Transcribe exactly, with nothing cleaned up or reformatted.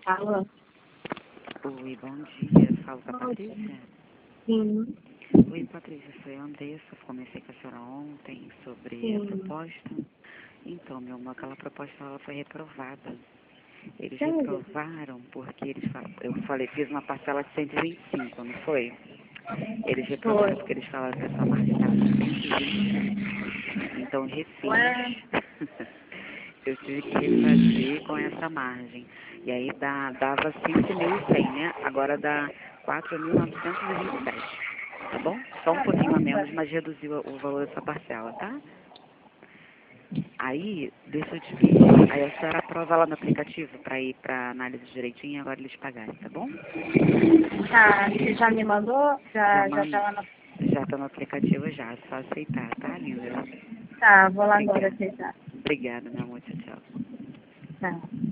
Alô? Oi, bom dia. Falo com a Bom dia. Patrícia. Sim, Oi, Patrícia. Sou a Andressa. Comecei com a senhora ontem sobre a sim. proposta. Então, meu amor, aquela proposta ela foi reprovada. Eles Sério? reprovaram porque eles falaram, eu falei, fiz uma parcela de cento e vinte e cinco, não foi? Eles reprovaram Foi. porque eles falaram que essa margem estava de cento e vinte. Então, refiz. Ué? Eu tive que refazer com essa margem. E aí dá, dava cinco mil e cem, né? Agora dá quatro mil novecentos e vinte e sete. Tá bom? Só um pouquinho a Caramba! menos, mas reduziu o valor dessa parcela, tá? Aí, deixa eu te pedir. Aí a senhora aprova lá no aplicativo para ir para análise direitinho e agora eles pagarem, tá bom? Tá, você já me mandou? Já, Já, já man... tá lá no... já tá no aplicativo já, é só aceitar, tá, linda? Tá, vou lá agora Obrigada. aceitar. Obrigada, meu amor. Tchau, tchau. Tá.